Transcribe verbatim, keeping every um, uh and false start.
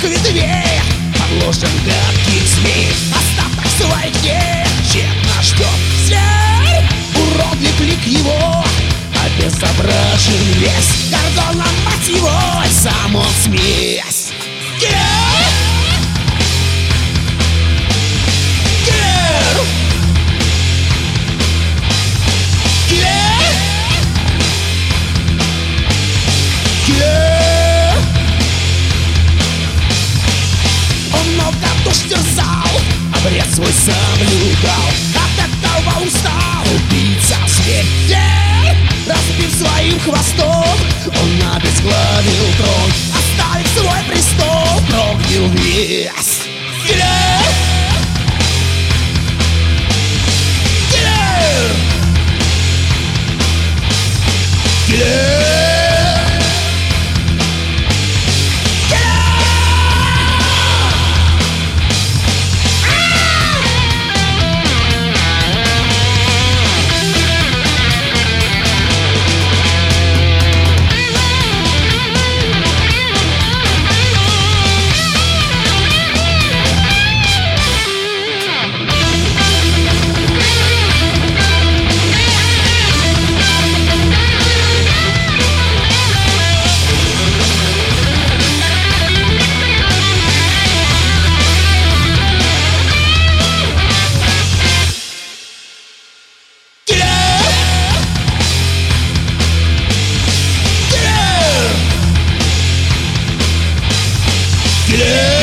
ветвей подложен гадких змей. Остаток своих дней тщетно ждет зверь. Уродлив лик его, обезображен весь. Горгона, мать его, сам он смесь. Киллер! Киллер! Киллер! Киллер! Он много душ терзал, обряд свой соблюдал. От этого устал убийца зверь. Разбив своим хвостом, он обезглавил трон. Оставив свой престол, прогнил весь. Киллер! Киллер! Киллер! Yeah!